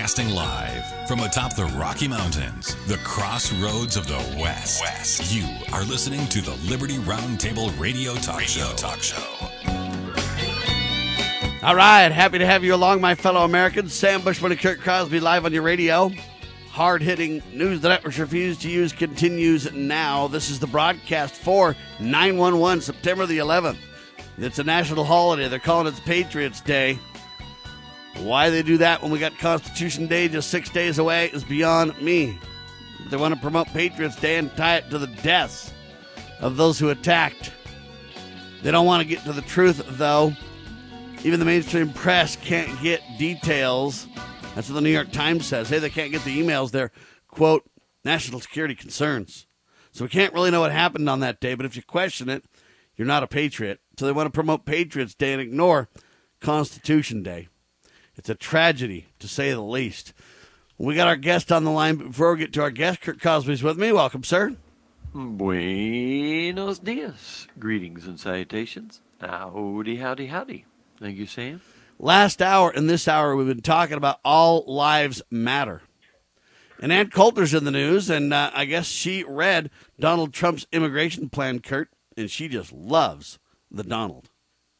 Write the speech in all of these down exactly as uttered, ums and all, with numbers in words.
Broadcasting live from atop the Rocky Mountains, the crossroads of the West. West. You are listening to the Liberty Roundtable Radio Talk Radio Show. Talk Show. All right, happy to have you along, my fellow Americans. Sam Bushman and Kurt Crosby live on your radio. Hard-hitting news the networks refuse to use continues now. This is the broadcast for nine one one, September the eleventh. It's a national holiday. They're calling it Patriots Day. Why they do that when we got Constitution Day just six days away is beyond me. They want to promote Patriots Day and tie it to the deaths of those who attacked. They don't want to get to the truth, though. Even the mainstream press can't get details. That's what the New York Times says. Hey, they can't get the emails. They're, quote, national security concerns. So we can't really know what happened on that day, but if you question it, you're not a patriot. So they want to promote Patriots Day and ignore Constitution Day. It's a tragedy, to say the least. We got our guest on the line. Before we get to our guest, Kurt Cosby's with me. Welcome, sir. Buenos dias. Greetings and salutations. Howdy, howdy, howdy. Thank you, Sam. Last hour and this hour, we've been talking about all lives matter. And Ann Coulter's in the news, and uh, I guess she read Donald Trump's immigration plan, Kurt, and she just loves the Donald.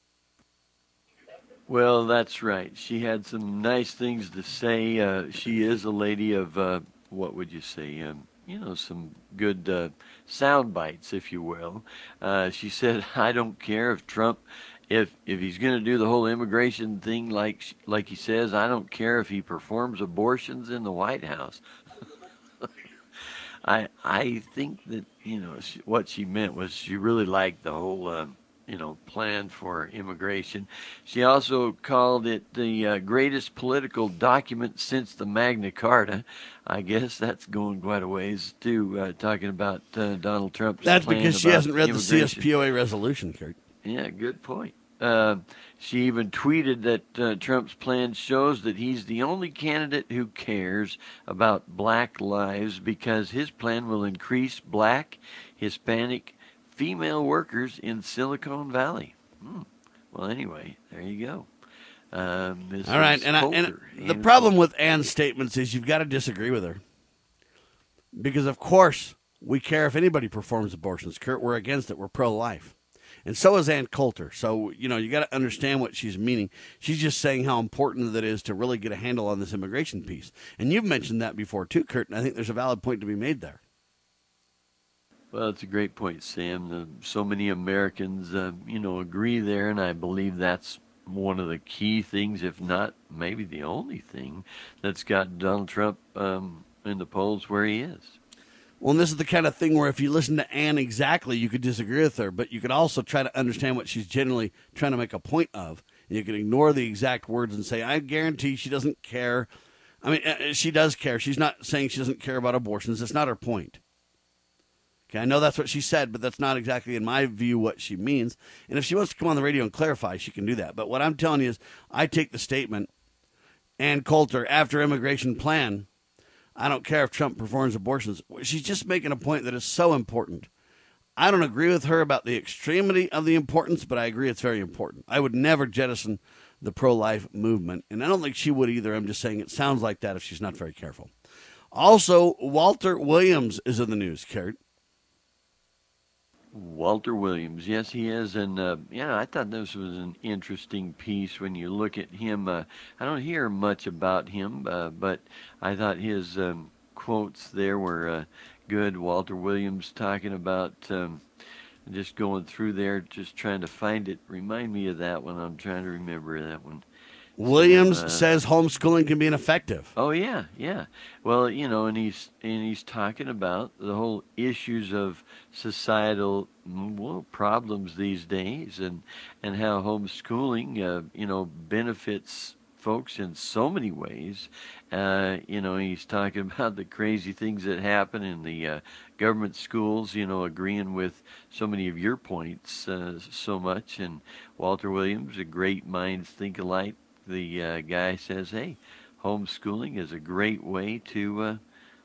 Well, that's right. She had some nice things to say. Uh, she is a lady of, uh, what would you say, um, you know, some good uh, sound bites, if you will. Uh, she said, I don't care if Trump, if if he's going to do the whole immigration thing like like he says, I don't care if he performs abortions in the White House. I I think that, you know, she, what she meant was she really liked the whole uh, you know, plan for immigration. She also called it the uh, greatest political document since the Magna Carta. I guess that's going quite a ways, too, uh, talking about uh, Donald Trump's That's plan because she about hasn't read the C S P O A resolution, Kurt. Yeah, good point. Uh, she even tweeted that uh, Trump's plan shows that he's the only candidate who cares about black lives because his plan will increase black, Hispanic, female workers in Silicon Valley. Hmm. Well, anyway, there you go. Um, All right, and, I, and the problem with Ann's statements is you've got to disagree with her. Because, of course, we care if anybody performs abortions. Kurt, we're against it. We're pro-life. And so is Ann Coulter. So, you know, you got to understand what she's meaning. She's just saying how important it is to really get a handle on this immigration piece. And you've mentioned that before, too, Kurt, and I think there's a valid point to be made there. Well, it's a great point, Sam. Uh, so many Americans, uh, you know, agree there, and I believe that's one of the key things, if not maybe the only thing, that's got Donald Trump um, in the polls where he is. Well, and this is the kind of thing where if you listen to Ann exactly, you could disagree with her, but you could also try to understand what she's generally trying to make a point of. And you can ignore the exact words and say, I guarantee she doesn't care. I mean, she does care. She's not saying she doesn't care about abortions. That's not her point. Okay, I know that's what she said, but that's not exactly, in my view, what she means. And if she wants to come on the radio and clarify, she can do that. But what I'm telling you is I take the statement, Ann Coulter, after immigration plan, I don't care if Trump performs abortions. She's just making a point that is so important. I don't agree with her about the extremity of the importance, but I agree it's very important. I would never jettison the pro-life movement, and I don't think she would either. I'm just saying it sounds like that if she's not very careful. Also, Walter Williams is in the news, Kurt. Walter Williams, yes, he is, and uh, yeah, I thought this was an interesting piece. When you look at him, uh, I don't hear much about him, uh, but I thought his um, quotes there were uh, good. Walter Williams talking about um, just going through there, just trying to find it. Remind me of that one. I'm trying to remember that one. Williams uh, says homeschooling can be ineffective. Oh yeah, yeah. Well, you know, and he's and he's talking about the whole issues of societal well, problems these days, and and how homeschooling, uh, you know, benefits folks in so many ways. Uh, you know, he's talking about the crazy things that happen in the uh, government schools. You know, agreeing with so many of your points uh, so much. And Walter Williams, a great minds think alike. The uh, guy says, hey, homeschooling is a great way to uh,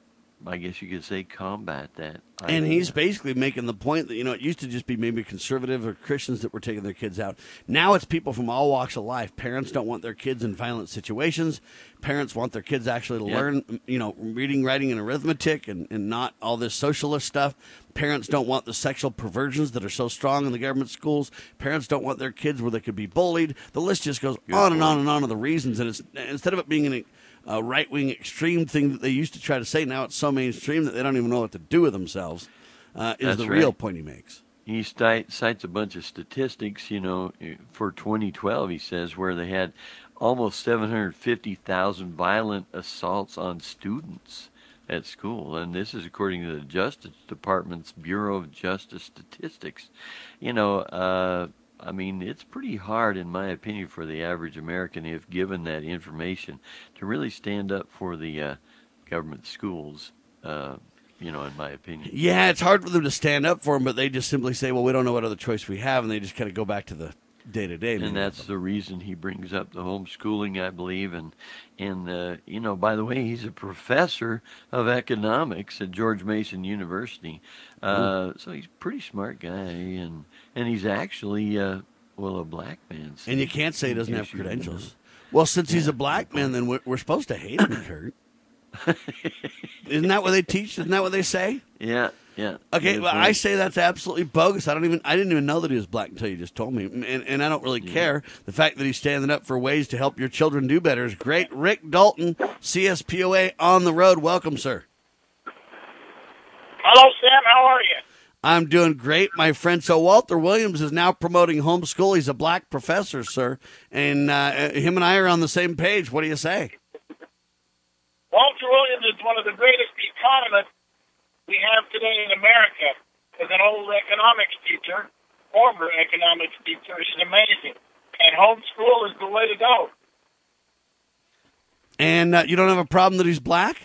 I guess you could say, combat that. And idea. he's basically making the point that, you know, it used to just be maybe conservative or Christians that were taking their kids out. Now it's people from all walks of life. Parents don't want their kids in violent situations. Parents want their kids actually to Yep. learn, you know, reading, writing, and arithmetic and, and not all this socialist stuff. Parents don't want the sexual perversions that are so strong in the government schools. Parents don't want their kids where they could be bullied. The list just goes Good on and point. on and on of the reasons. And it's instead of it being an a right-wing extreme thing that they used to try to say, now it's so mainstream that they don't even know what to do with themselves, uh, is That's the right. real point he makes. He sti- cites a bunch of statistics, you know, for twenty twelve, he says, where they had almost seven hundred fifty thousand violent assaults on students at school. And this is according to the Justice Department's Bureau of Justice Statistics. You know, uh, I mean, it's pretty hard, in my opinion, for the average American, if given that information, to really stand up for the uh, government schools, uh, you know, in my opinion. Yeah, it's hard for them to stand up for him, but they just simply say, well, we don't know what other choice we have, and they just kind of go back to the day-to-day. And that's the reason he brings up the homeschooling, I believe. And, and uh, you know, by the way, he's a professor of economics at George Mason University. Uh, so he's a pretty smart guy. And, and he's actually, uh, well, a black man. And you can't say he doesn't have Issue, you know. credentials. Well, since he's Yeah. a black man, then we're, we're supposed to hate him, Kurt. Isn't that what they teach? Isn't that what they say? Yeah, yeah. Okay, Good well, point. I say that's absolutely bogus. I don't even I didn't even know that he was black until you just told me, and, and I don't really care. The fact that he's standing up for ways to help your children do better is great. Rick Dalton, C S P O A on the road. Welcome, sir. Hello, Sam. How are you? I'm doing great, my friend. So Walter Williams is now promoting homeschool. He's a black professor, sir, and uh, him and I are on the same page. What do you say? Walter Williams is one of the greatest economists we have today in America. As an old economics teacher, former economics teacher, he's amazing. And homeschool is the way to go. And uh, you don't have a problem that he's black?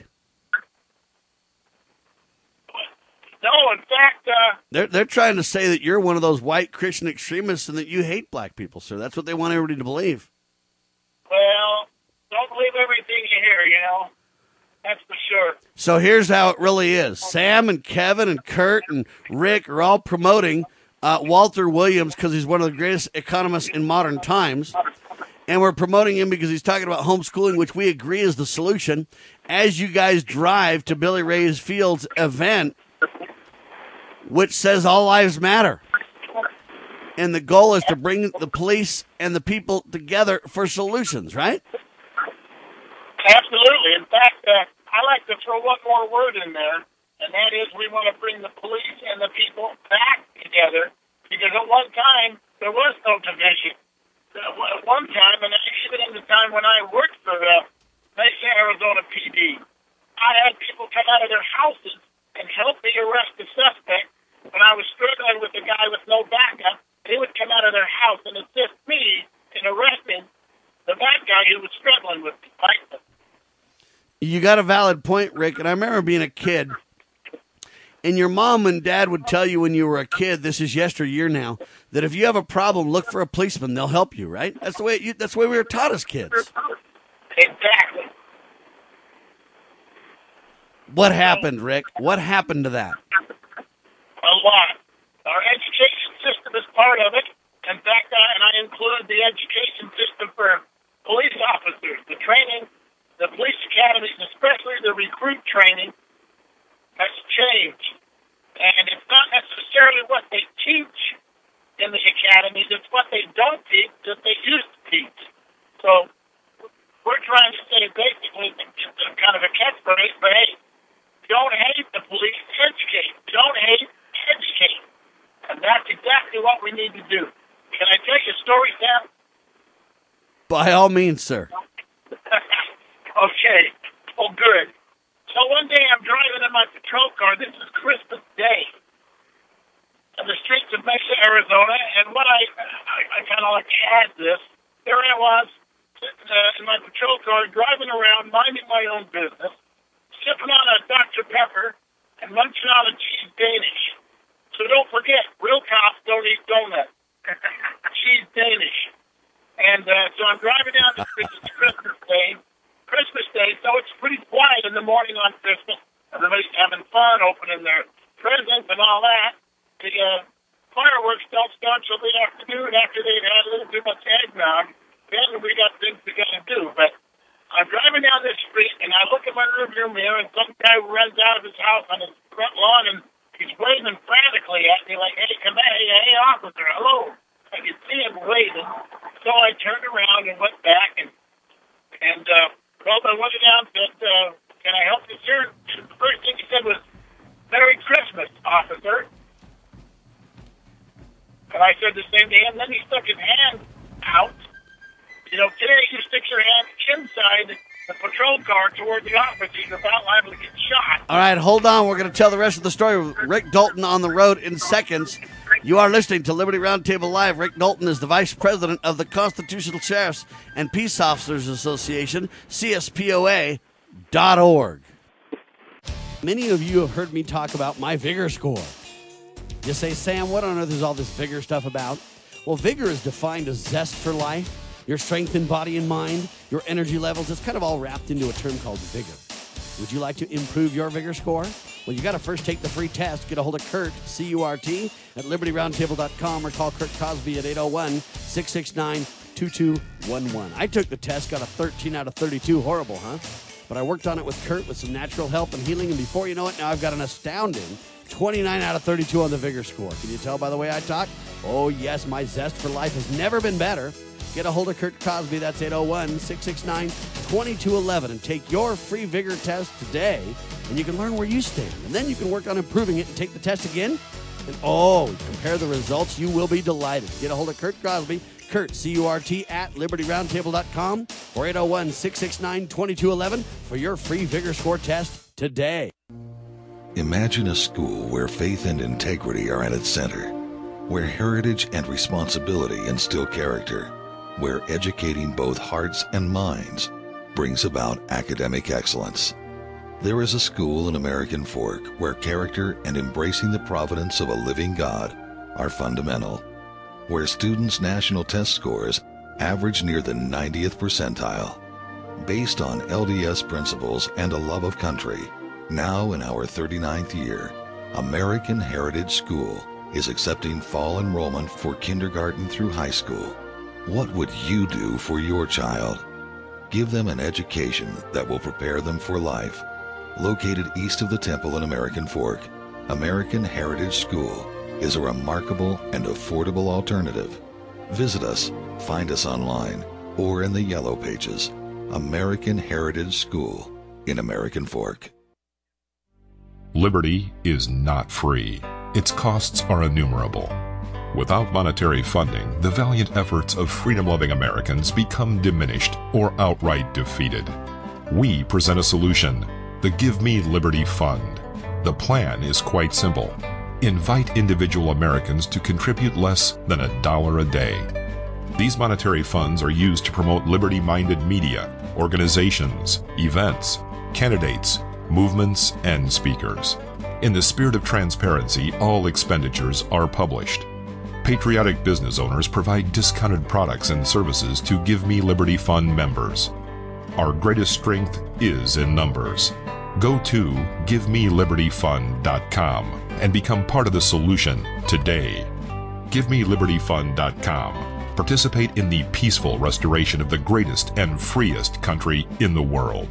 No, in fact, uh, They're they're trying to say that you're one of those white Christian extremists and that you hate black people, sir. That's what they want everybody to believe. well, don't believe everything you hear, you know. That's for sure. So here's how it really is. Sam and Kevin and Kurt and Rick are all promoting uh, Walter Williams because he's one of the greatest economists in modern times. And we're promoting him because he's talking about homeschooling, which we agree is the solution. As you guys drive to Billy Ray Field's event, which says all lives matter. And the goal is to bring the police and the people together for solutions, right? Absolutely. In fact, uh, I like to throw one more word in there, and that is we want to bring the police and the people back together, because at one time there was no division. Uh, At one time, and even in the time when I worked for the Mesa, Arizona P D, I had people come out of their houses and help me arrest the suspect when I was struggling with a guy with no backup. They would come out of their house and assist me in arresting the bad guy who was struggling with me. Right? You got a valid point, Rick. And I remember being a kid, and your mom and dad would tell you when you were a kid, this is yesteryear now, that if you have a problem, look for a policeman. They'll help you, right? That's the way you, that's the way we were taught as kids. Exactly. What happened, Rick? What happened to that? A lot. Our education system is part of it. In fact, I, and I include the education system for police officers. The training, the police academies, especially the recruit training, has changed. And it's not necessarily what they teach in the academies, it's what they don't teach that they used to teach. So we're trying to say basically kind of a catchphrase, but hey, don't hate the police, educate. Don't hate, educate. And that's exactly what we need to do. Can I tell you a story, Sam? By all means, sir. Okay. Oh, good. So one day I'm driving in my patrol car. This is Christmas Day on the streets of Mesa, Arizona. And what I, I, I kind of like to add this. There I was uh, in my patrol car driving around, minding my own business, sipping on a Doctor Pepper and munching on a cheese Danish. So don't forget, real cops don't eat donuts. Cheese Danish. And uh, so I'm driving down the street. It's Christmas Day. Christmas Day, so it's pretty quiet in the morning on Christmas. Everybody's having fun, opening their presents and all that. The uh, fireworks don't start till the afternoon after they've had a little too much eggnog. Then we got things we got to do. But I'm driving down this street, and I look at my rearview mirror, and some guy runs out of his house on his front lawn, and he's waving frantically at me like, hey, come on, hey, hey, officer, hello. I could see him waving. So I turned around and went back and and uh, called my window down and said, uh, can I help you, sir? The first thing he said was, Merry Christmas, officer. And I said the same to him. Then he stuck his hand out. You know, today you stick your hand inside the patrol car toward the officer. You're about liable to get shot. All right, hold on. We're going to tell the rest of the story with Rick Dalton on the road in seconds. You are listening to Liberty Roundtable Live. Rick Dalton is the Vice President of the Constitutional Sheriffs and Peace Officers Association, C S P O A dot org. Many of you have heard me talk about my Vigor score. You say, Sam, what on earth is all this Vigor stuff about? Well, Vigor is defined as zest for life, your strength in body and mind, your energy levels. It's kind of all wrapped into a term called Vigor. Would you like to improve your Vigor score? Well, you got to first take the free test. Get a hold of Kurt, C U R T, at liberty roundtable dot com or call Kurt Cosby at eight oh one, six six nine, two two one one. I took the test, got a thirteen out of thirty-two. Horrible, huh? But I worked on it with Kurt with some natural help and healing, and before you know it, now I've got an astounding twenty-nine out of thirty-two on the Vigor score. Can you tell by the way I talk? Oh, yes, my zest for life has never been better. Get a hold of Kurt Cosby. That's eight oh one, six six nine, two two one one and take your free Vigor test today, and you can learn where you stand. And then you can work on improving it and take the test again. And, oh, compare the results. You will be delighted. Get a hold of Kurt Cosby, Kurt, C U R T, at liberty roundtable dot com or eight oh one, six six nine, two two one one for your free Vigor score test today. Imagine a school where faith and integrity are at its center, where heritage and responsibility instill character, where educating both hearts and minds brings about academic excellence. There is a school in American Fork where character and embracing the providence of a living God are fundamental, where students' national test scores average near the ninetieth percentile. Based on L D S principles and a love of country, now in our thirty-ninth year, American Heritage School is accepting fall enrollment for kindergarten through high school. What would you do for your child? Give them an education that will prepare them for life. Located east of the Temple in American Fork, American Heritage School is a remarkable and affordable alternative. Visit us, find us online, or in the Yellow Pages. American Heritage School in American Fork. Liberty is not free. Its costs are innumerable. Without monetary funding, the valiant efforts of freedom-loving Americans become diminished or outright defeated. We present a solution, the Give Me Liberty Fund. The plan is quite simple. Invite individual Americans to contribute less than a dollar a day. These monetary funds are used to promote liberty-minded media, organizations, events, candidates, movements, and speakers. In the spirit of transparency, all expenditures are published. Patriotic business owners provide discounted products and services to Give Me Liberty Fund members. Our greatest strength is in numbers. Go to give me liberty fund dot com and become part of the solution today. give me liberty fund dot com. Participate in the peaceful restoration of the greatest and freest country in the world.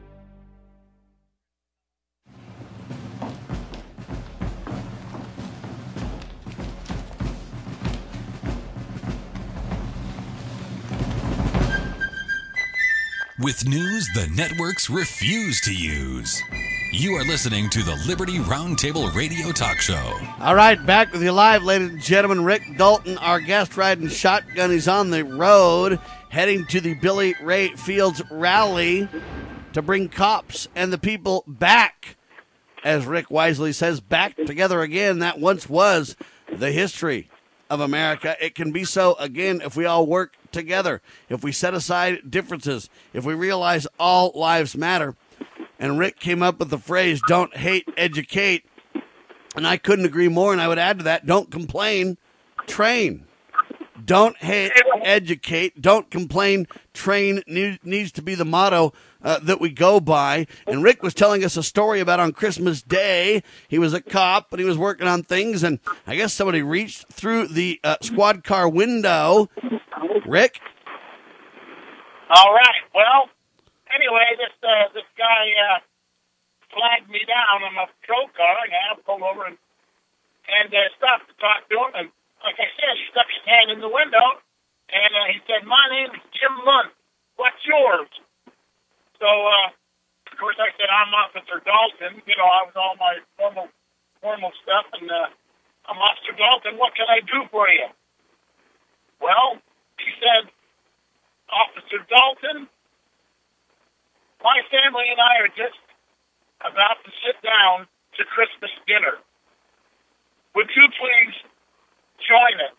With news the networks refuse to use. You are listening to the Liberty Roundtable Radio Talk Show. All right, back with you live, ladies and gentlemen. Rick Dalton, our guest, riding shotgun. He's on the road, heading to the Billy Ray Fields rally to bring cops and the people back, as Rick wisely says, back together again. That once was the history of America. It can be so again if we all work together, if we set aside differences, if we realize all lives matter. And Rick came up with the phrase, don't hate, educate. And I couldn't agree more, and I would add to that, don't complain, train. Don't hate, educate. Don't complain. Train need, needs to be the motto uh, that we go by. And Rick was telling us a story about on Christmas Day. He was a cop, but he was working on things, and I guess somebody reached through the uh, squad car window. Rick? All right. Well, anyway, this uh, this guy uh, flagged me down on my patrol car, and I pulled over and, and uh, stopped to talk to him. And like I said, he stuck his hand in the window, and uh, he said, "My name is Jim Lunt. What's yours?" So, uh, of course, I said, "I'm Officer Dalton." You know, I was all my normal, normal stuff, and uh, I'm Officer Dalton. What can I do for you? Well, he said, "Officer Dalton, my family and I are just about to sit down to Christmas dinner. Would you please join us?"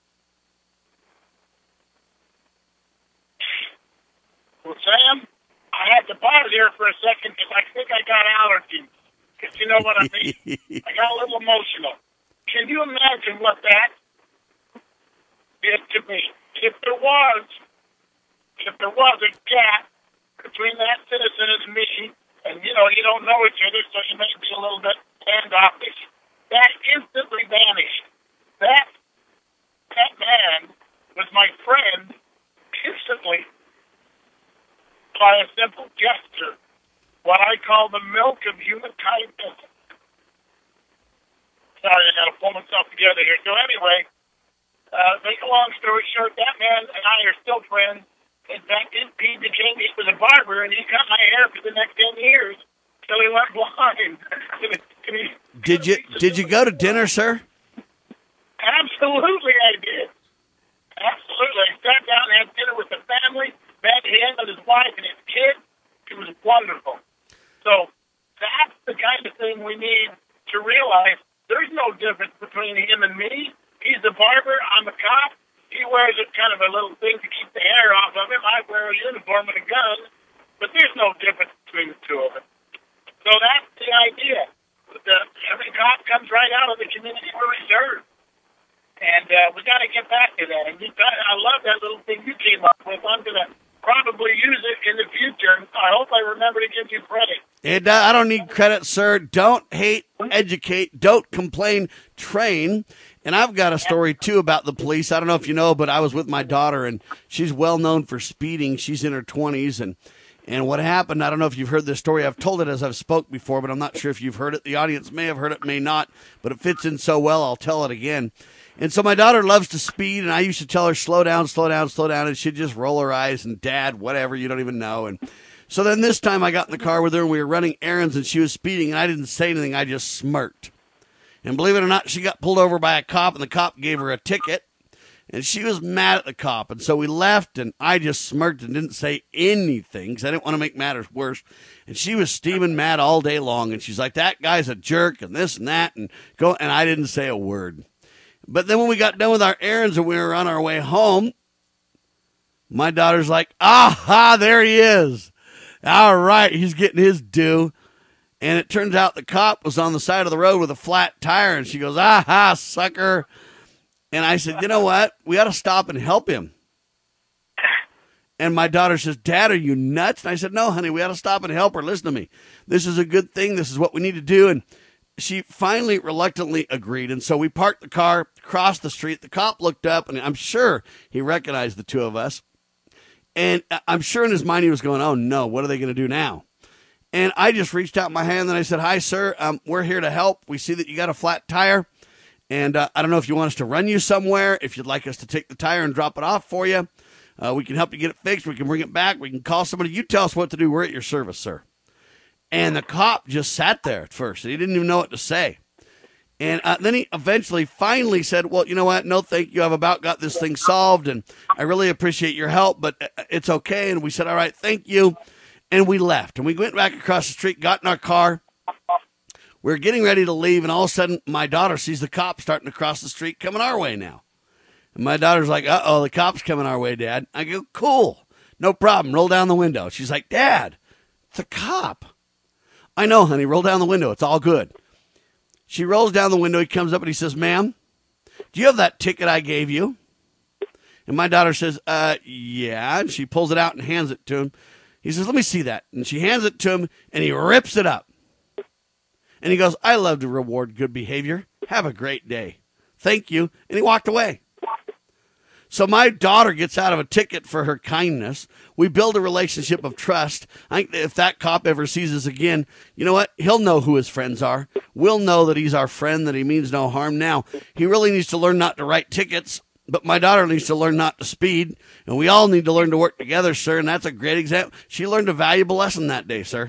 Well, Sam, I had to pause here for a second because I think I got allergies. Because you know what I mean? I got a little emotional. Can you imagine what that is to me? If there was, if there was a gap between that citizen and me, and, you know, you don't know each other, so you may be a little bit standoffish, that instantly vanished. That, that man was my friend instantly by a simple gesture, what I call the milk of human kindness. Sorry, I got to pull myself together here. So anyway, uh, make a long story short, that man and I are still friends. In fact, he became, he was a barber, and he cut my hair for the next ten years till he went blind. Can he, can he, did you did you go to dinner, sir? Absolutely, I did. Absolutely. I sat down and had dinner with the family, met him and his wife and his kids. It was wonderful. So that's the kind of thing we need to realize. There's no difference between him and me. He's a barber. I'm a cop. He wears a kind of a little thing to keep the hair off of him. I wear a uniform and a gun. But there's no difference between the two of us. So that's the idea. The, every cop comes right out of the community reserve. And uh, we got to get back to that. And you got, I love that little thing you came up with. I'm going to probably use it in the future. I hope I remember to give you credit. It, uh, I don't need credit, sir. Don't hate, educate. Don't complain, train. And I've got a story, too, about the police. I don't know if you know, but I was with my daughter, and she's well known for speeding. She's in her twenties, and and what happened, I don't know if you've heard this story. I've told it as I've spoke before, but I'm not sure if you've heard it. The audience may have heard it, may not, but it fits in so well, I'll tell it again. And so my daughter loves to speed, and I used to tell her, slow down, slow down, slow down, and she'd just roll her eyes, and Dad, whatever, you don't even know. And so then this time I got in the car with her, and we were running errands, and she was speeding, and I didn't say anything. I just smirked. And believe it or not, she got pulled over by a cop, and the cop gave her a ticket. And she was mad at the cop. And so we left, and I just smirked and didn't say anything because I didn't want to make matters worse. And she was steaming mad all day long. And she's like, that guy's a jerk and this and that. And go. And I didn't say a word. But then when we got done with our errands and we were on our way home, my daughter's like, aha, there he is. All right, he's getting his due. And it turns out the cop was on the side of the road with a flat tire. And she goes, aha, sucker. And I said, you know what? We ought to stop and help him. And my daughter says, Dad, are you nuts? And I said, no, honey, we ought to stop and help her. Listen to me. This is a good thing. This is what we need to do. And she finally reluctantly agreed. And so we parked the car, crossed the street. The cop looked up, and I'm sure he recognized the two of us. And I'm sure in his mind he was going, oh, no, what are they going to do now? And I just reached out my hand and I said, hi, sir, um, we're here to help. We see that you got a flat tire. And uh, I don't know if you want us to run you somewhere, if you'd like us to take the tire and drop it off for you. Uh, we can help you get it fixed. We can bring it back. We can call somebody. You tell us what to do. We're at your service, sir. And the cop just sat there at first. He didn't even know what to say. And uh, then he eventually finally said, well, you know what? No, thank you. I've about got this thing solved, and I really appreciate your help, but it's okay. And we said, all right, thank you. And we left. And we went back across the street, got in our car. We were getting ready to leave, and all of a sudden, my daughter sees the cop starting to cross the street coming our way now. And my daughter's like, uh-oh, the cop's coming our way, Dad. I go, cool. No problem. Roll down the window. She's like, Dad, the cop. I know, honey. Roll down the window. It's all good. She rolls down the window. He comes up, and he says, ma'am, do you have that ticket I gave you? And my daughter says, uh, yeah. And she pulls it out and hands it to him. He says, let me see that. And she hands it to him, and he rips it up. And he goes, I love to reward good behavior. Have a great day. Thank you. And he walked away. So my daughter gets out of a ticket for her kindness. We build a relationship of trust. I think if that cop ever sees us again, you know what? He'll know who his friends are. We'll know that he's our friend, that he means no harm. Now, he really needs to learn not to write tickets, but my daughter needs to learn not to speed. And we all need to learn to work together, sir, and that's a great example. She learned a valuable lesson that day, sir.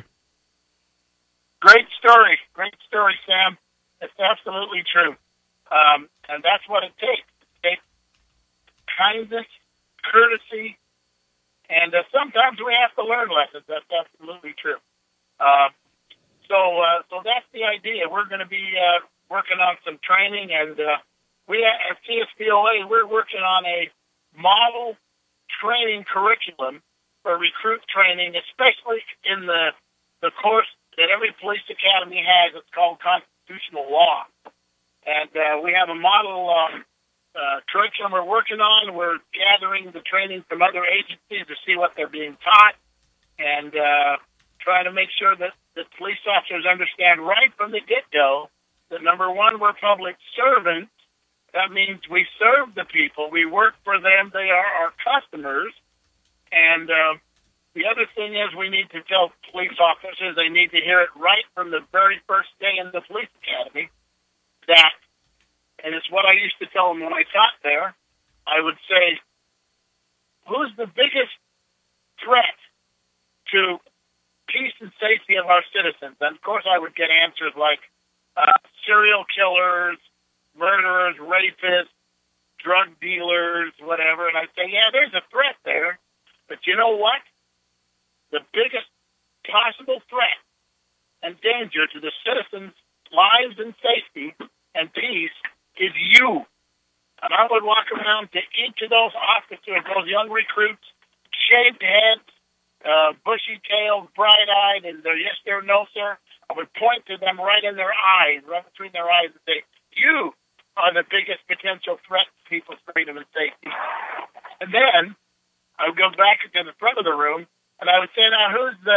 Great story. Great story, Sam. It's absolutely true. Um, and that's what it takes. It takes kindness, courtesy, and uh, sometimes we have to learn lessons. That's absolutely true. Uh, so uh, so that's the idea. We're going to be uh, working on some training, and uh, we at C S P O A, we're working on a model training curriculum for recruit training, especially in the, the course that every police academy has. It's called constitutional law. And uh, we have a model um, uh, curriculum we're working on. We're gathering the training from other agencies to see what they're being taught and uh, trying to make sure that the police officers understand right from the get-go that, number one, we're public servants. That means we serve the people. We work for them. They are our customers. And uh, the other thing is we need to tell police officers, they need to hear it right from the very first day in the police academy, that, and it's what I used to tell them when I taught there, I would say, who's the biggest threat to peace and safety of our citizens? And, of course, I would get answers like uh, serial killers, murderers, rapists, drug dealers, whatever. And I'd say, yeah, there's a threat there. But you know what? The biggest possible threat and danger to the citizens' lives and safety and peace is you. And I would walk around to each of those officers, those young recruits, shaved heads, uh, bushy tails, bright-eyed, and their yes, sir, no, sir. I would point to them right in their eyes, right between their eyes, and say, you are the biggest potential threat to people's freedom and safety. And then I would go back to the front of the room, and I would say, now, who's the,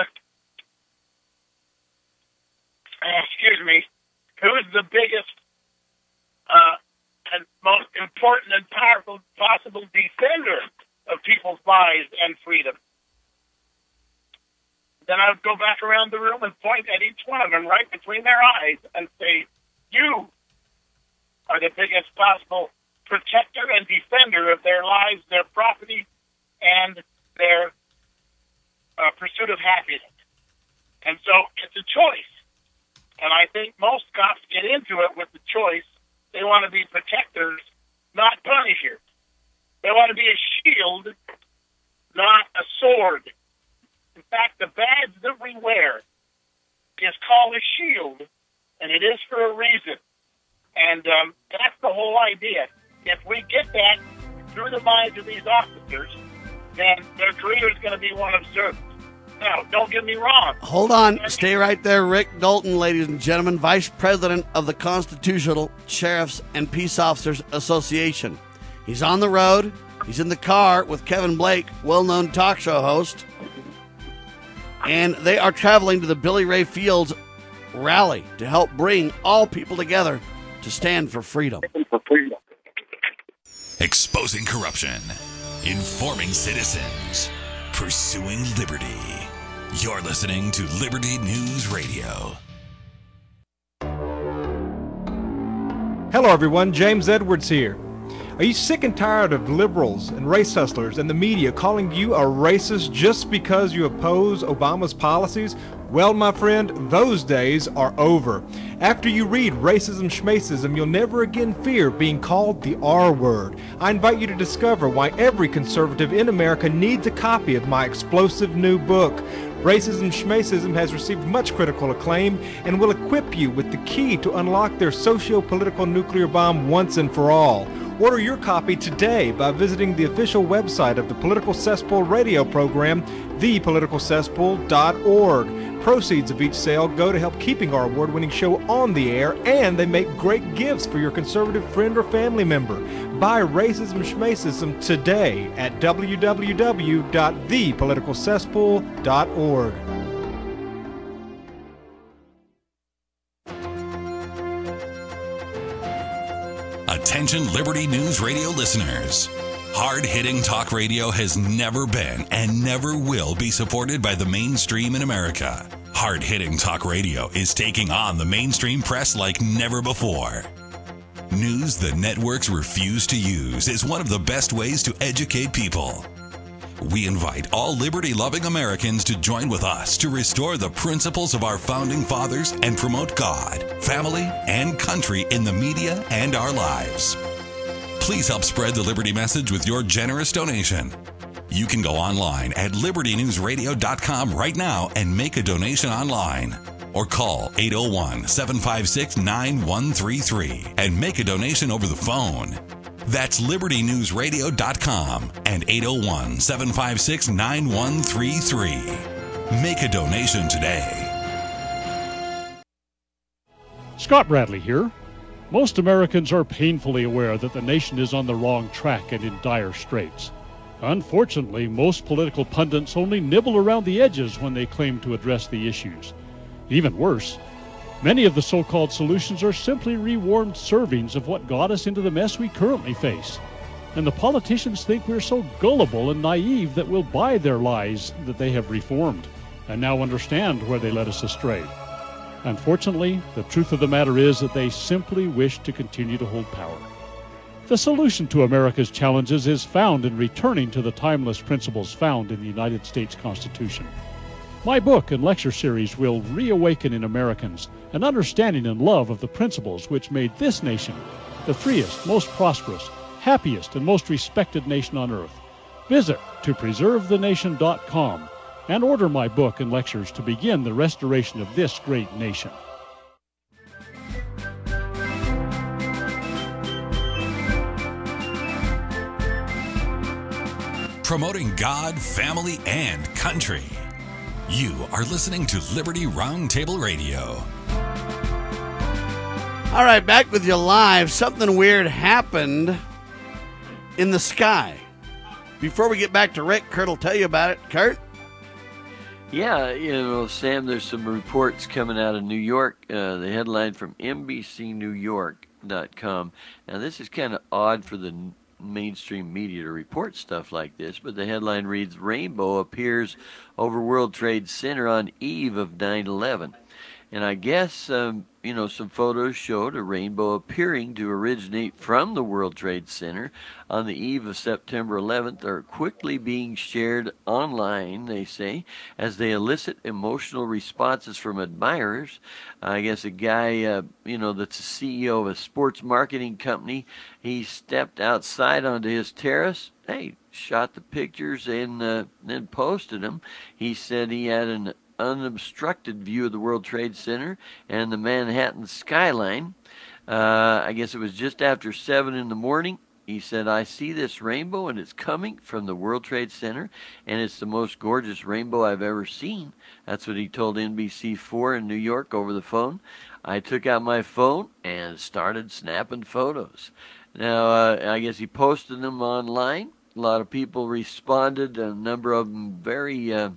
uh, excuse me, who's the biggest uh, and most important and powerful possible defender of people's lives and freedom? Then I would go back around the room and point at each one of them right between their eyes and say, you are the biggest possible protector and defender of their lives, their property, and their uh, pursuit of happiness. And so it's a choice. And I think most cops get into it with the choice. They want to be protectors, not punishers. They want to be a shield, not a sword. In fact, the badge that we wear is called a shield, and it is for a reason. And um, that's the whole idea. If we get that through the minds of these officers, then their career is going to be one of service. Now, don't get me wrong. Hold on. Stay right there. Rick Dalton, ladies and gentlemen, Vice President of the Constitutional Sheriffs and Peace Officers Association. He's on the road. He's in the car with Kevin Blake, well-known talk show host. And they are traveling to the Billy Ray Fields rally to help bring all people together to stand for freedom. Exposing corruption, informing citizens, pursuing liberty. You're listening to Liberty News Radio. Hello, everyone. James Edwards here. Are you sick and tired of liberals and race hustlers and the media calling you a racist just because you oppose Obama's policies? Well, my friend, those days are over. After you read Racism Schmacism, you'll never again fear being called the R word. I invite you to discover why every conservative in America needs a copy of my explosive new book. Racism Schmacism has received much critical acclaim and will equip you with the key to unlock their socio-political nuclear bomb once and for all. Order your copy today by visiting the official website of the Political Cesspool radio program, the political cesspool dot org. Proceeds of each sale go to help keeping our award-winning show on the air, and they make great gifts for your conservative friend or family member. Buy Racism Schmacism today at w w w dot the political cesspool dot org. Attention Liberty News Radio listeners. Hard-hitting talk radio has never been and never will be supported by the mainstream in America. Hard-hitting talk radio is taking on the mainstream press like never before. News the networks refuse to use is one of the best ways to educate people. We invite all liberty-loving Americans to join with us to restore the principles of our founding fathers and promote God, family, and country in the media and our lives. Please help spread the Liberty message with your generous donation. You can go online at liberty news radio dot com right now and make a donation online. Or call eight oh one, seven five six, nine one three three and make a donation over the phone. That's liberty news radio dot com and eight oh one, seven five six, nine one three three. Make a donation today. Scott Bradley here. Most Americans are painfully aware that the nation is on the wrong track and in dire straits. Unfortunately, most political pundits only nibble around the edges when they claim to address the issues. Even worse, many of the so-called solutions are simply rewarmed servings of what got us into the mess we currently face. And the politicians think we're so gullible and naive that we'll buy their lies that they have reformed and now understand where they led us astray. Unfortunately, the truth of the matter is that they simply wish to continue to hold power. The solution to America's challenges is found in returning to the timeless principles found in the United States Constitution. My book and lecture series will reawaken in Americans an understanding and love of the principles which made this nation the freest, most prosperous, happiest, and most respected nation on earth. Visit to preserve the nation dot com and order my book and lectures to begin the restoration of this great nation. Promoting God, family, and country. You are listening to Liberty Roundtable Radio. All right, back with you live. Something weird happened in the sky. Before we get back to Rick, Kurt will tell you about it. Kurt? Yeah, you know, Sam, there's some reports coming out of New York. Uh, the headline from N B C New York dot com. Now, this is kind of odd for the mainstream media to report stuff like this, but the headline reads, Rainbow appears over World Trade Center on eve of nine eleven. And I guess, um, you know, some photos showed a rainbow appearing to originate from the World Trade Center on the eve of September eleventh are quickly being shared online, they say, as they elicit emotional responses from admirers. I guess a guy, uh, you know, that's the C E O of a sports marketing company, he stepped outside onto his terrace, hey, shot the pictures and uh, then posted them. He said he had an unobstructed view of the World Trade Center and the Manhattan skyline. Uh, I guess it was just after seven in the morning. He said, I see this rainbow and it's coming from the World Trade Center and it's the most gorgeous rainbow I've ever seen. That's what he told N B C four in New York over the phone. I took out my phone and started snapping photos. Now, uh, I guess he posted them online. A lot of people responded, a number of them very... Uh,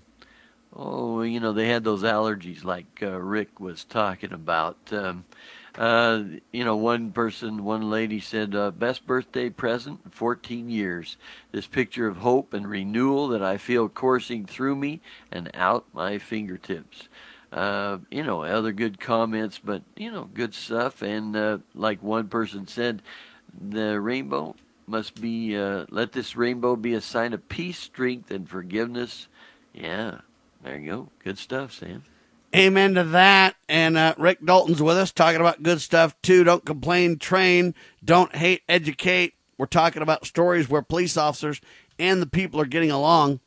Oh, you know, they had those allergies like uh, Rick was talking about. Um, uh, you know, one person, one lady said, uh, best birthday present in fourteen years. This picture of hope and renewal that I feel coursing through me and out my fingertips. Uh, you know, other good comments, but, you know, good stuff. And uh, like one person said, the rainbow must be, uh, let this rainbow be a sign of peace, strength, and forgiveness. Yeah. There you go. Good stuff, Sam. Amen to that. And uh, Rick Dalton's with us talking about good stuff, too. Don't complain, train. Don't hate, educate. We're talking about stories where police officers and the people are getting along.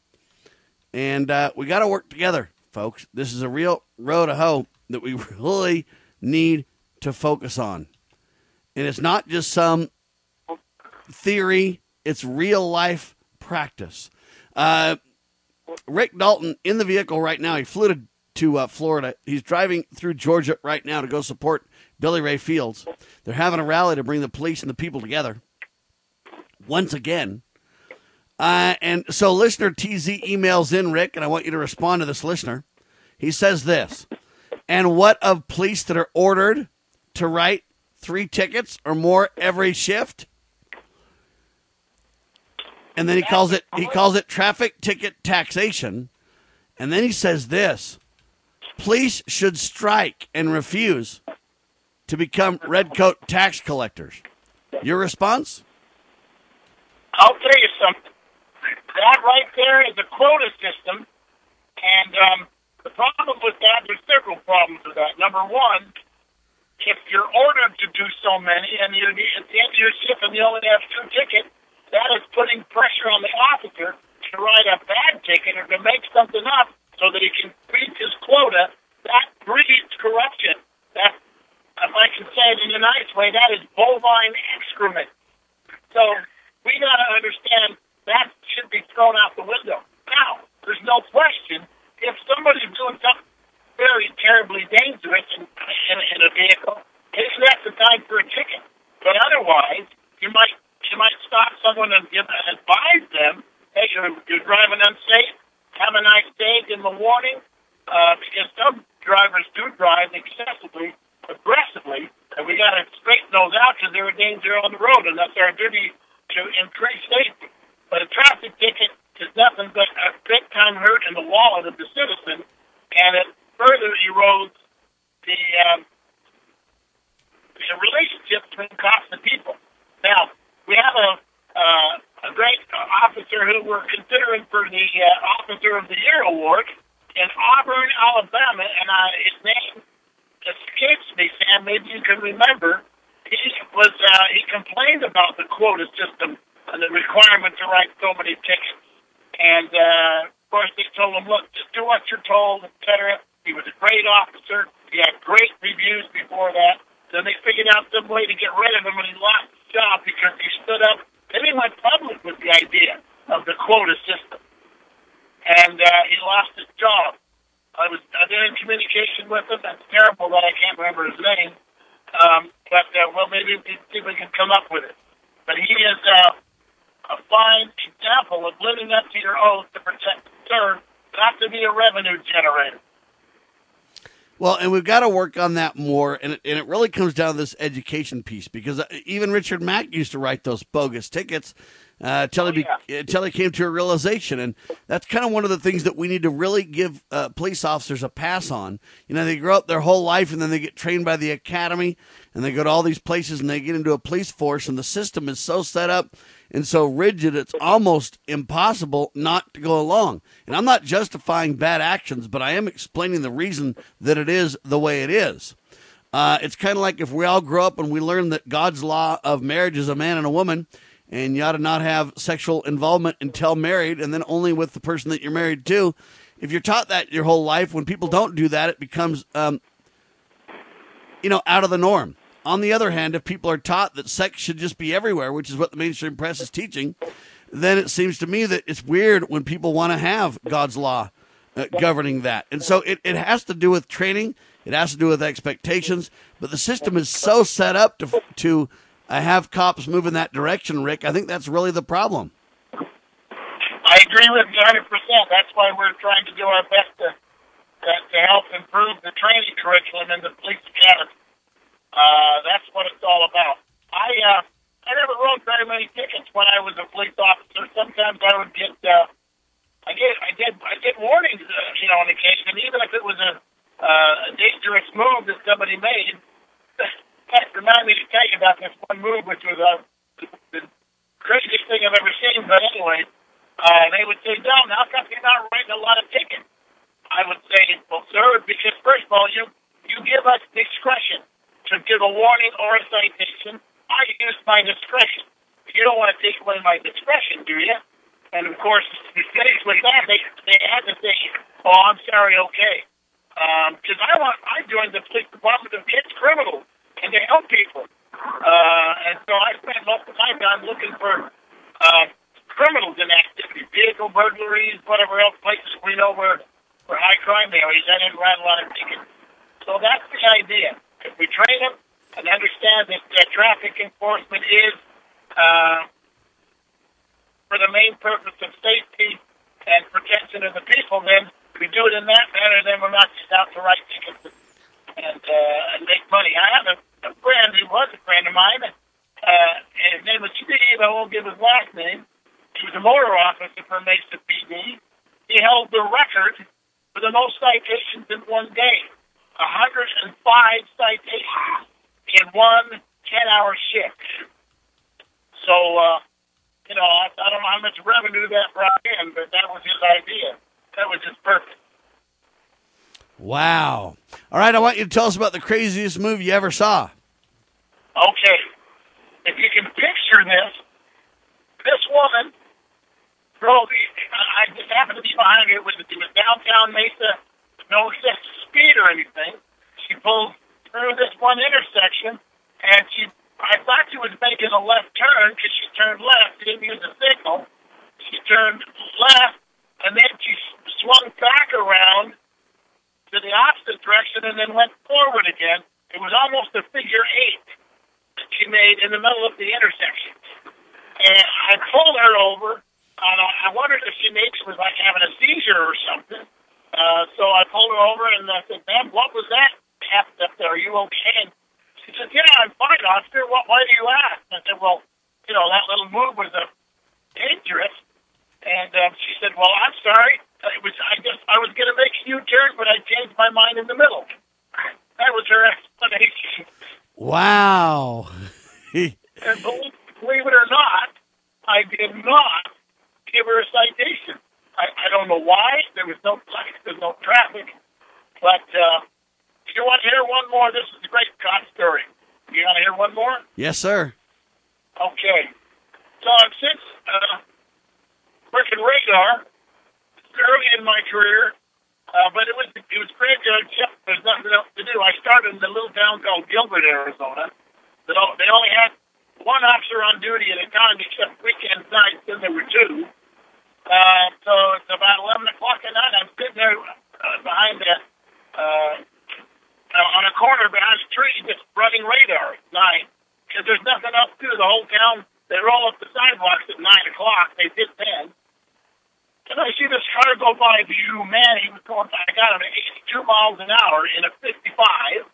And uh, we got to work together, folks. This is a real road to hoe that we really need to focus on. And it's not just some theory. It's real life practice. Uh, Rick Dalton in the vehicle right now. He flew to, to uh, Florida. He's driving through Georgia right now to go support Billy Ray Fields. They're having a rally to bring the police and the people together once again. Uh, and so listener T Z emails in, Rick, and I want you to respond to this listener. He says this, and what of police that are ordered to write three tickets or more every shift? And then he calls it he calls it traffic ticket taxation. And then he says this, police should strike and refuse to become redcoat tax collectors. Your response? I'll tell you something. That right there is a quota system, and um, the problem with that, there's several problems with that. Number one, if you're ordered to do so many, and you're at the end of your shift and you only have two tickets, that is putting pressure on the officer to write a bad ticket or to make something up so that he can reach his quota. That breeds corruption. That, if I can say it in a nice way, that is bovine excrement. So we got to understand that should be thrown out the window. Now, there's no question, if somebody's doing something very terribly dangerous in, in, in a vehicle, maybe that's the time for a ticket. But otherwise, you might you might stop someone and give and advise them, hey, you're, you're driving unsafe, have a nice day, give them a warning, uh, because some drivers do drive excessively, aggressively, and we got to straighten those out because they're a danger on the road, and that's our duty to increase safety. But a traffic ticket is nothing but a big-time hurt in the wallet of the citizen, and it further erodes the, um, the relationship between cops and people. Now, we have a, uh, a great officer who we're considering for the uh, Officer of the Year award in Auburn, Alabama, and uh, his name escapes me, Sam. Maybe you can remember. He was uh, he complained about the quota system and the requirement to write so many tickets. And, uh, of course, they told him, look, just do what you're told, et cetera. He was a great officer. He had great reviews before that. Then they figured out some way to get rid of him, and he lost his job because he stood up. Then he went public with the idea of the quota system. And uh, he lost his job. I was I've been in communication with him. That's terrible that I can't remember his name. Um, but, uh, well, maybe we can see if we can come up with it. But he is... Uh, a fine example of living up to your oath to protect and serve, not to be a revenue generator. Well, and we've got to work on that more, and it, and it really comes down to this education piece, because even Richard Mack used to write those bogus tickets uh, until, he oh, yeah. be, until he came to a realization, and that's kind of one of the things that we need to really give uh, police officers a pass on. You know, they grow up their whole life, and then they get trained by the academy, and they go to all these places, and they get into a police force, and the system is so set up and so rigid, it's almost impossible not to go along. And I'm not justifying bad actions, but I am explaining the reason that it is the way it is. Uh, it's kind of like if we all grow up and we learn that God's law of marriage is a man and a woman, and you ought to not have sexual involvement until married, and then only with the person that you're married to. If you're taught that your whole life, when people don't do that, it becomes, um, you know, out of the norm. On the other hand, if people are taught that sex should just be everywhere, which is what the mainstream press is teaching, then it seems to me that it's weird when people want to have God's law uh, governing that. And so it, it has to do with training. It has to do with expectations. But the system is so set up to to uh, have cops move in that direction, Rick. I think that's really the problem. I agree with you one hundred percent. That's why we're trying to do our best to, to, to help improve the training curriculum in the police academy. Uh, that's what it's all about. I uh, I never wrote very many tickets when I was a police officer. Sometimes I would get uh, I get I did I did warnings, uh, you know, on occasion, even if it was a, uh, a dangerous move that somebody made. That reminded me to tell you about this one move, which was uh, the craziest thing I've ever seen. But anyway, uh, they would say, "Don, how come you're not writing a lot of tickets?" I would say, "Well, sir, because first of all, you you give us discretion to give a warning or a citation. I use my discretion. You don't want to take away my discretion, do you?" And, of course, the cities like that, they, they had to say, "Oh, I'm sorry, okay." Because um, I want, I joined the police department to catch criminals and to help people. Uh, and so I spent most of my gone looking for uh, criminals in activity, vehicle burglaries, whatever else, places we know where, where high crime areas. I didn't write a lot of tickets. So that's the idea. If we train them and understand that uh, traffic enforcement is uh, for the main purpose of safety and protection of the people, then we do it in that manner, then we're not just out to write tickets and, uh, and make money. I have a, a friend, he was a friend of mine, uh, and his name was Steve. I won't give his last name. He was a motor officer for Mesa P D. He held the record for the most citations in one day, one hundred five citations in one ten-hour shift. So, uh, you know, I, I don't know how much revenue that brought in, but that was his idea. That was just perfect. Wow. All right, I want you to tell us about the craziest movie you ever saw. Okay. If you can picture this, this woman drove, I just happened to be behind her. It was, it was downtown Mesa, no excessive speed or anything. She pulled through this one intersection, and she, I thought she was making a left turn because she turned left. She didn't use a signal. She turned left, and then she swung back around to the opposite direction and then went forward again. It was almost a figure eight that she made in the middle of the intersection. And I pulled her over, and I wondered if she maybe was like having a seizure or something. Uh, so I pulled her over, and I said, ma'am, what was that happened up there? Are you okay? And she said, yeah, I'm fine, officer. What, why do you ask? And I said, well, you know, that little move was uh, dangerous. And um, she said, well, I'm sorry. It was, I guess I was going to make a U-turn, but I changed my mind in the middle. That was her explanation. Wow. And believe, believe it or not, I did not give her a citation. I, I don't know why. There was no there's no traffic. But uh, if you want to hear one more, this is a great cop story. You want to hear one more? Yes, sir. Okay. So I've since uh, working radar early in my career, uh, but it was it was graveyard shift. There's nothing else to do. I started in a little town called Gilbert, Arizona. They only had one officer on duty at a time, except weekend nights. Then there were two. Uh, so it's about eleven o'clock at night. I'm sitting there uh, behind the uh, uh, on a corner behind a tree, just running radar at night because there's nothing else to do. The whole town, they roll up the sidewalks at nine o'clock. They did then. And I see this car go by, view, man, he was going, I got him at eighty-two miles an hour in a fifty-five.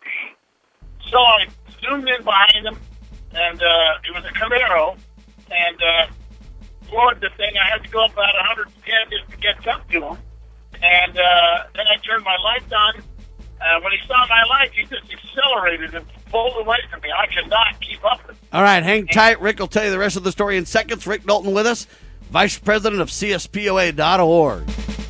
So I zoomed in behind him, and uh, it was a Camaro, and uh, floored the thing. I had to go up about one hundred ten just to catch up to him. And uh, then I turned my lights on. Uh, when he saw my lights, he just accelerated and pulled away from me. I could not keep up with him. All right, hang tight. Rick will tell you the rest of the story in seconds. Rick Dalton with us, Vice President of C S P O A dot org.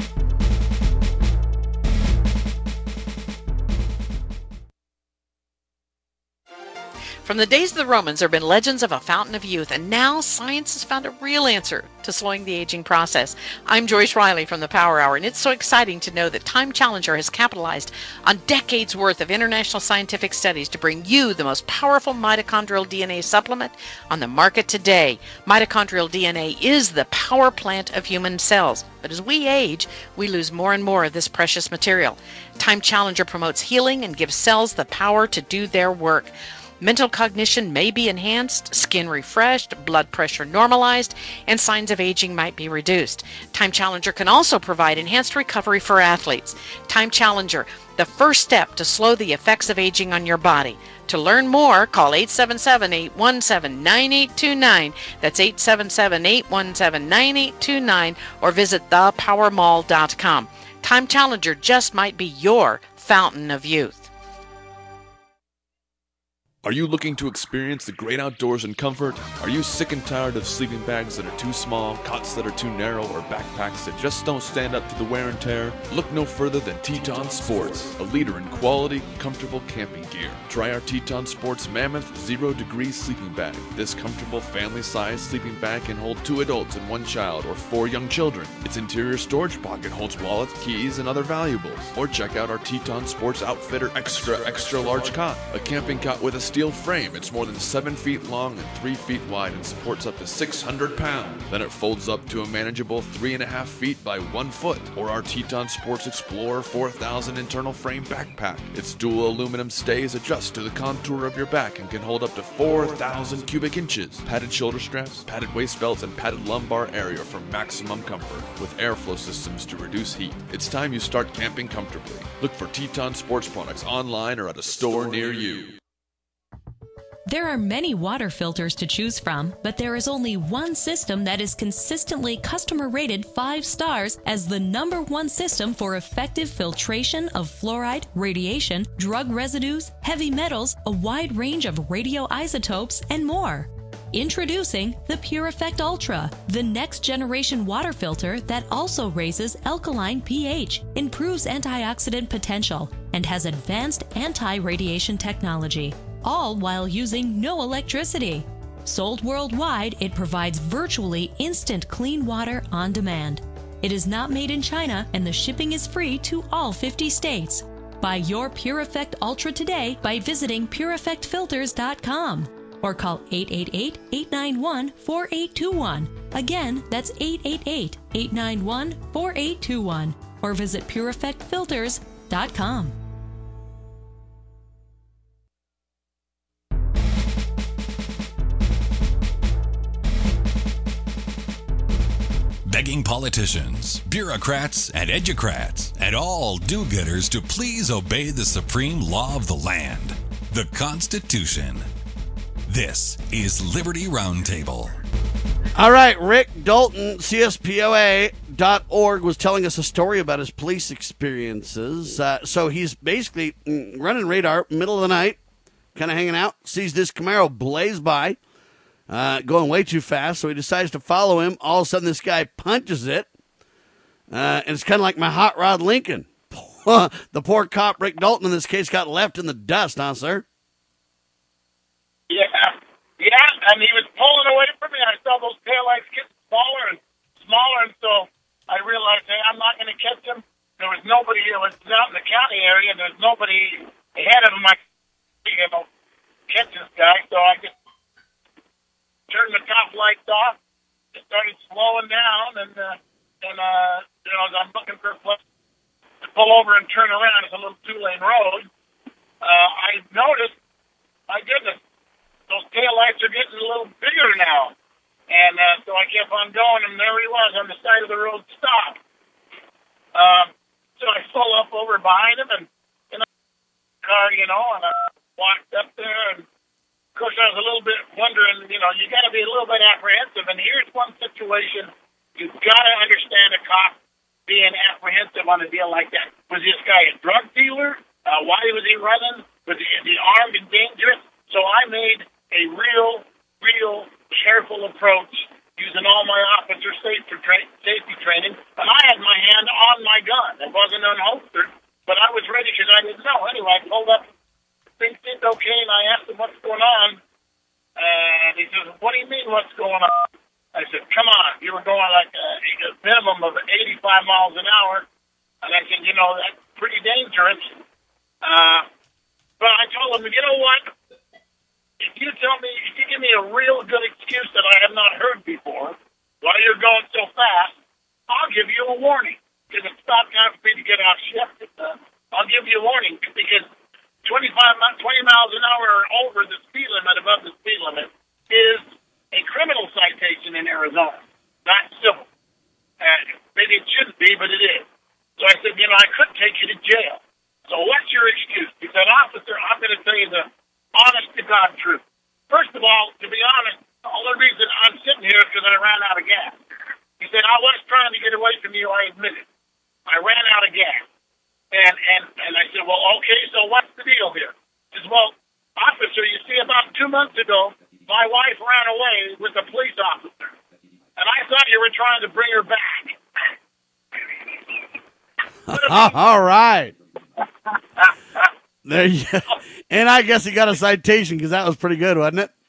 From the days of the Romans, there have been legends of a fountain of youth, and now science has found a real answer to slowing the aging process. I'm Joyce Riley from the Power Hour, and it's so exciting to know that Time Challenger has capitalized on decades worth of international scientific studies to bring you the most powerful mitochondrial D N A supplement on the market today. Mitochondrial D N A is the power plant of human cells, but as we age, we lose more and more of this precious material. Time Challenger promotes healing and gives cells the power to do their work. Mental cognition may be enhanced, skin refreshed, blood pressure normalized, and signs of aging might be reduced. Time Challenger can also provide enhanced recovery for athletes. Time Challenger, the first step to slow the effects of aging on your body. To learn more, call eight seven seven, eight one seven, nine eight two nine. That's eight seven seven, eight one seven, nine eight two nine, or visit the power mall dot com. Time Challenger just might be your fountain of youth. Are you looking to experience the great outdoors in comfort? Are you sick and tired of sleeping bags that are too small, cots that are too narrow, or backpacks that just don't stand up to the wear and tear? Look no further than Teton Sports, a leader in quality, comfortable camping gear. Try our Teton Sports Mammoth Zero Degree Sleeping Bag. This comfortable family-sized sleeping bag can hold two adults and one child, or four young children. Its interior storage pocket holds wallets, keys, and other valuables. Or check out our Teton Sports Outfitter Extra Extra Large Cot, a camping cot with a steel steel frame. It's more than seven feet long and three feet wide and supports up to six hundred pounds. Then it folds up to a manageable three and a half feet by one foot. Or our Teton Sports Explorer four thousand internal frame backpack. Its dual aluminum stays adjust to the contour of your back and can hold up to four thousand cubic inches. Padded shoulder straps, padded waist belts, and padded lumbar area for maximum comfort with airflow systems to reduce heat. It's time you start camping comfortably. Look for Teton Sports products online or at a store near you. There are many water filters to choose from, but there is only one system that is consistently customer rated five stars as the number one system for effective filtration of fluoride, radiation, drug residues, heavy metals, a wide range of radioisotopes, and more. Introducing the PureEffect Ultra, the next generation water filter that also raises alkaline pH, improves antioxidant potential, and has advanced anti-radiation technology, all while using no electricity. Sold worldwide, it provides virtually instant clean water on demand. It is not made in China, and the shipping is free to all fifty states. Buy your PureEffect Ultra today by visiting pure effect filters dot com. Or call eight eight eight, eight nine one, four eight two one. Again, that's eight eight eight, eight nine one, four eight two one. Or visit pure effect filters dot com. Begging politicians, bureaucrats, and educrats, and all do-gooders to please obey the supreme law of the land, the Constitution. This is Liberty Roundtable. All right, Rick Dalton, C S P O A dot org, was telling us a story about his police experiences. Uh, so he's basically running radar, middle of the night, kind of hanging out, sees this Camaro blaze by, uh, going way too fast, so he decides to follow him. All of a sudden, this guy punches it, uh, and it's kind of like my hot rod Lincoln. The poor cop, Rick Dalton, in this case, got left in the dust, huh, sir? Yeah, yeah, and he was pulling away from me. I saw those taillights get smaller and smaller, and so I realized, hey, I'm not going to catch him. There was nobody. It was out in the county area, and there was nobody ahead of him. I could, you know, catch this guy, so I just turned the top lights off, just started slowing down, and uh, and uh, you know, as I'm looking for a place to pull over and turn around, it's a little two-lane road. Uh, I noticed, my goodness, those taillights are getting a little bigger now. And uh, so I kept on going, and there he was on the side of the road, stopped. Um, so I pull up over behind him, and in a car, you know, and I walked up there. And, of course, I was a little bit wondering, you know, you got to be a little bit apprehensive. And here's one situation you've got to understand a cop being apprehensive on a deal like that. Was this guy a drug dealer? Uh, why was he running? Was he, is he armed and dangerous? So I made a real, real careful approach using all my officer safety, tra- safety training. And I had my hand on my gun. It wasn't unholstered, but I was ready because I didn't know. Anyway, I pulled up. Things seemed okay, and I asked him what's going on. And he says, what do you mean what's going on? I said, come on. You were going like a, a minimum of eighty-five miles an hour. And I said, you know, that's pretty dangerous. Uh, but I told him, you know what? If you tell me, if you give me a real good excuse that I have not heard before, why you're going so fast, I'll give you a warning. Because it's not time for me to get off shift. Uh, I'll give you a warning because twenty-five, twenty miles an hour or over the speed limit, above the speed limit, is a criminal citation in Arizona, not civil. Uh, maybe it shouldn't be, but it is. So I said, you know, I could take you to jail. So what's your excuse? He said, officer, I'm going to tell you the honest to God truth. First of all, to be honest, the only reason I'm sitting here is because I ran out of gas. He said, I was trying to get away from you, I admit it. I ran out of gas. And and, and I said, well, okay, so what's the deal here? He says, well, officer, you see, about two months ago, my wife ran away with a police officer. And I thought you were trying to bring her back. All right. There you go. And I guess he got a citation because that was pretty good, wasn't it?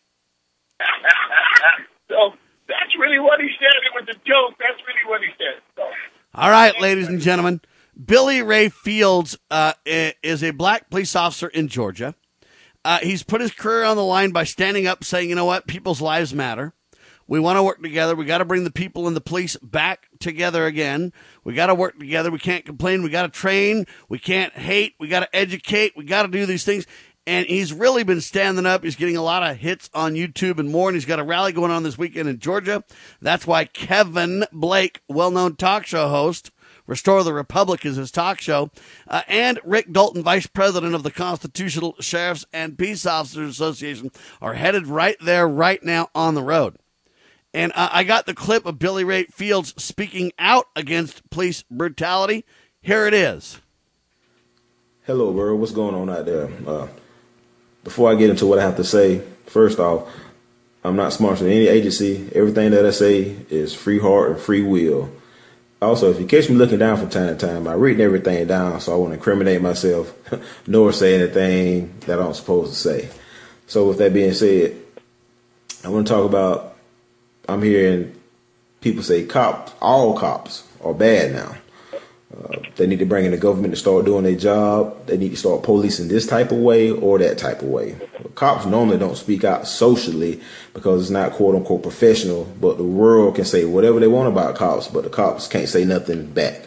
So that's really what he said. It was a joke. That's really what he said. So. All right, ladies and gentlemen. Billy Ray Fields uh, is a black police officer in Georgia. Uh, he's put his career on the line by standing up saying, you know what, people's lives matter. We want to work together. We got to bring the people and the police back together again. We got to work together. We can't complain. We got to train. We can't hate. We got to educate. We got to do these things. And he's really been standing up. He's getting a lot of hits on YouTube and more. And he's got a rally going on this weekend in Georgia. That's why Kevin Blake, well-known talk show host, Restore the Republic is his talk show, uh, and Rick Dalton, vice president of the Constitutional Sheriffs and Peace Officers Association, are headed right there right now on the road. And uh, I got the clip of Billy Ray Fields speaking out against police brutality. Here it is. Hello, world. What's going on out there? Uh, before I get into what I have to say, first off, I'm not sponsoring any agency. Everything that I say is free heart and free will. Also, if you catch me looking down from time to time, I'm reading everything down, so I won't incriminate myself nor say anything that I'm supposed to say. So with that being said, I want to talk about, I'm hearing people say cops, all cops are bad now. Uh, they need to bring in the government to start doing their job. They need to start policing this type of way or that type of way. Cops normally don't speak out socially because it's not quote unquote professional, but the world can say whatever they want about cops, but the cops can't say nothing back.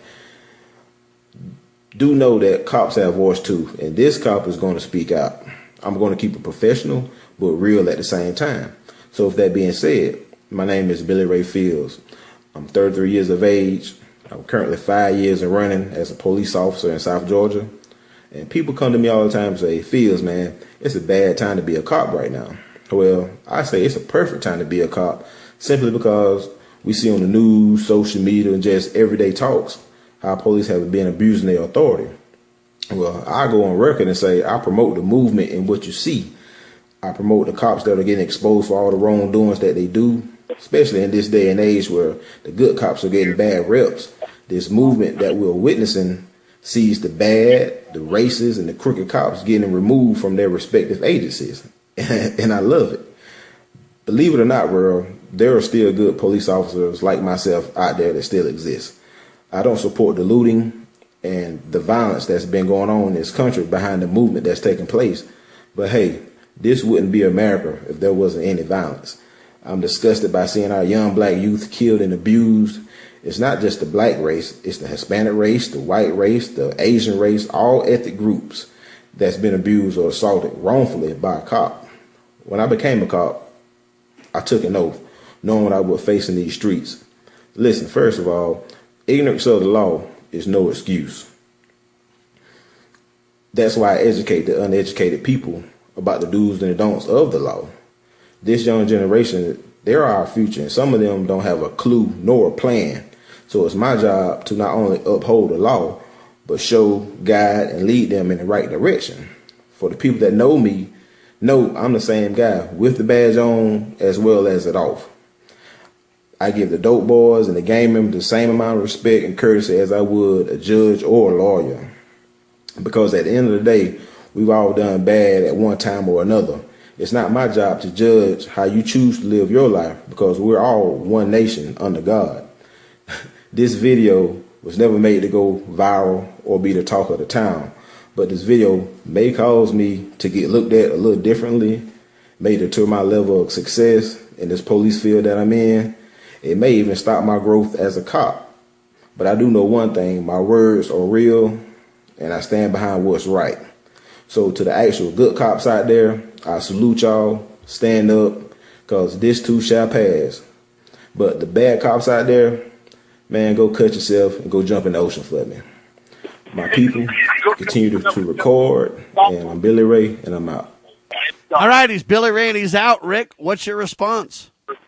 Do know that cops have voice too, and this cop is going to speak out. I'm going to keep it professional, but real at the same time. So with that being said, my name is Billy Ray Fields. I'm thirty-three years of age. I'm currently five years and running as a police officer in South Georgia. And people come to me all the time and say, Fields, man, it's a bad time to be a cop right now. Well, I say it's a perfect time to be a cop simply because we see on the news, social media, and just everyday talks how police have been abusing their authority. Well, I go on record and say I promote the movement in what you see. I promote the cops that are getting exposed for all the wrongdoings that they do, especially in this day and age where the good cops are getting bad reps. This movement that we're witnessing sees the bad, the racist, and the crooked cops getting removed from their respective agencies. And I love it. Believe it or not, world, there are still good police officers like myself out there that still exist. I don't support the looting and the violence that's been going on in this country behind the movement that's taking place. But hey, this wouldn't be America if there wasn't any violence. I'm disgusted by seeing our young black youth killed and abused. It's not just the black race, it's the Hispanic race, the white race, the Asian race, all ethnic groups that's been abused or assaulted wrongfully by a cop. When I became a cop, I took an oath, knowing what I would face in these streets. Listen, first of all, ignorance of the law is no excuse. That's why I educate the uneducated people about the do's and the don'ts of the law. This young generation, they're our future, and some of them don't have a clue nor a plan. So it's my job to not only uphold the law, but show, guide, and lead them in the right direction. For the people that know me, know I'm the same guy with the badge on as well as it off. I give the dope boys and the gang members the same amount of respect and courtesy as I would a judge or a lawyer. Because at the end of the day, we've all done bad at one time or another. It's not my job to judge how you choose to live your life because we're all one nation under God. This video was never made to go viral or be the talk of the town, but this video may cause me to get looked at a little differently, may deter my level of success in this police field that I'm in. It may even stop my growth as a cop. But I do know one thing, my words are real and I stand behind what's right. So to the actual good cops out there, I salute y'all, stand up, because this too shall pass. But the bad cops out there, man, go cut yourself and go jump in the ocean for me. My people, continue to, to record, and I'm Billy Ray, and I'm out. All right, he's Billy Ray, and he's out. Rick, what's your response?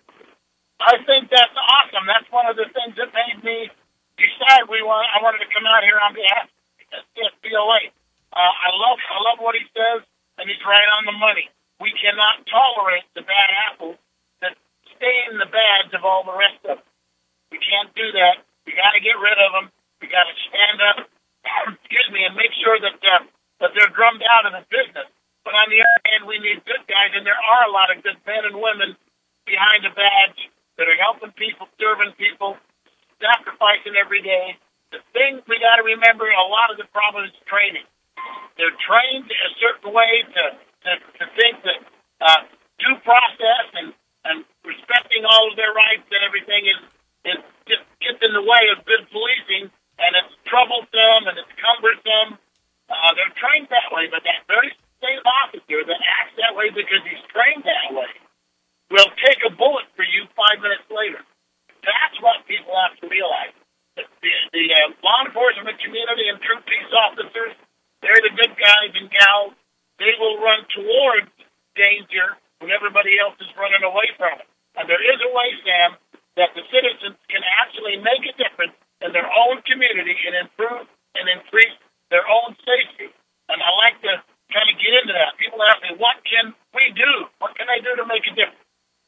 I think that's awesome. That's one of the things that made me decide we want. I wanted to come out here on behalf of S B O A. Uh, I love, I love what he says, and he's right on the money. We cannot tolerate the bad apples that stay in the bags of all the rest of them. We can't do that. We got to get rid of them. We got to stand up, excuse me, and make sure that uh, that they're drummed out of the business. But on the other hand, we need good guys, and there are a lot of good men and women behind the badge that are helping people, serving people, sacrificing every day. The thing we got to remember, a lot of the problem is training. They're trained a certain way to to, to think that uh, due process and, and respecting all of their rights and everything is, is just gets in the way of good policing, and it's troublesome and it's cumbersome. Uh, they're trained that way, but that very same officer that acts that way because he's trained that way will take a bullet for you five minutes later. That's what people have to realize. The, the, the uh, law enforcement community and true peace officers, they're the good guys and gals. They will run towards danger when everybody else is running away from it. And there is a way, Sam, that the citizens can actually make a difference in their own community and improve and increase their own safety. And I like to kind of get into that. People ask me, what can we do? What can I do to make a difference?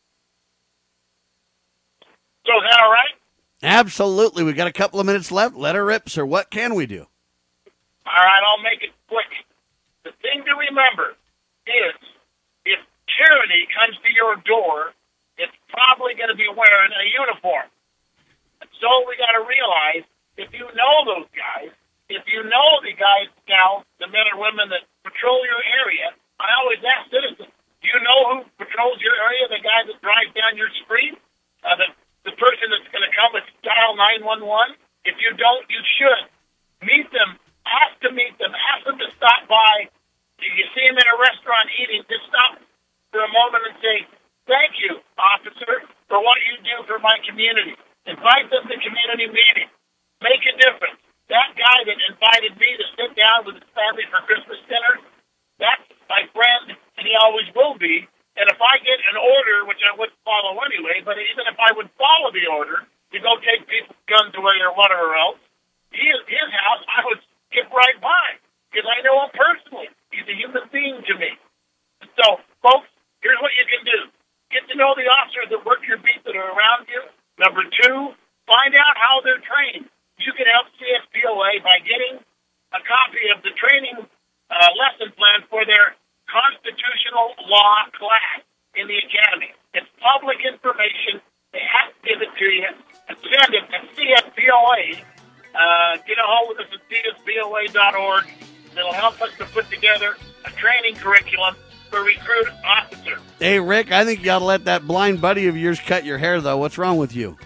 So is that all right? Absolutely. We got a couple of minutes left. Let her rip, sir. What can we do? All right, I'll make it quick. The thing to remember is if tyranny comes to your door, it's probably going to be wearing a uniform. And so we got to realize, if you know those guys, if you know the guys, gals, the men and women that patrol your area, I always ask citizens, do you know who patrols your area, the guy that drives down your street, uh, the, the person that's going to come and dial nine one one? If you don't, you should. Meet them. Ask to meet them. Ask them to stop by. If you see them in a restaurant eating, just stop for a moment and say, thank you, officer, for what you do for my community. Invite them to community meetings. Make a difference. That guy that invited me to sit down with his family for Christmas dinner, that's my friend, and he always will be. And if I get an order, which I wouldn't follow anyway, but even if I would follow the order to go take people's guns away or whatever else, his, his house, I would skip right by because I know him personally. He's a human being to me. So, folks, here's what you can do. Get to know the officers that work your beat that are around you. Number two, find out how they're trained. You can help C S P O A by getting a copy of the training uh, lesson plan for their constitutional law class in the academy. It's public information. They have to give it to you and send it to C S P O A. Uh, get a hold of us at C S P O A dot org. It'll help us to put together a training curriculum for recruit officers. Hey, Rick, I think you ought to let that blind buddy of yours cut your hair, though. What's wrong with you?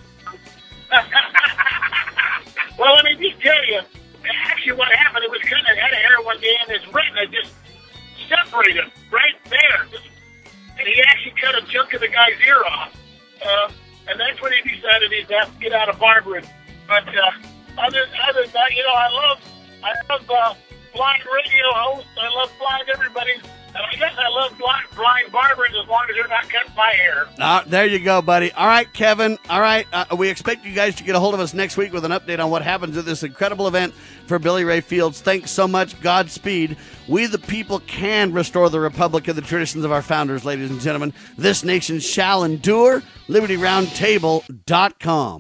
Well, let me just tell you, actually what happened, it was kind of had a hair one day and his retina just separated right there. Just, and he actually cut a chunk of the guy's ear off. Uh, and that's when he decided he'd have to get out of barbering. But uh, other, other than that, you know, I love, I love uh, blind radio hosts. I love blind everybody. And I guess I love blind, blind barbers as long as they're not cutting my hair. Uh, there you go, buddy. All right, Kevin. All right. Uh, we expect you guys to get a hold of us next week with an update on what happens at this incredible event for Billy Ray Fields. Thanks so much. Godspeed. We, the people, can restore the republic and the traditions of our founders, ladies and gentlemen. This nation shall endure. Liberty Roundtable dot com.